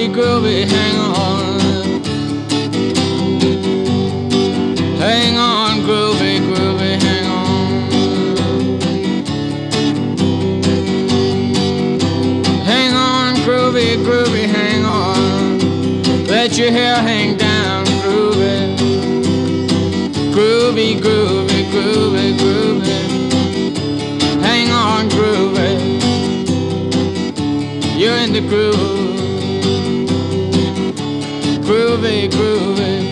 groovy, groovy, hang on. Hang on, groovy, groovy, hang on. Hang on, groovy, groovy, hang on. Let your hair hang down, groovy. Groovy, groovy, groovy, groovy. Hang on, groovy. You're in the groove. Groovy, groovy.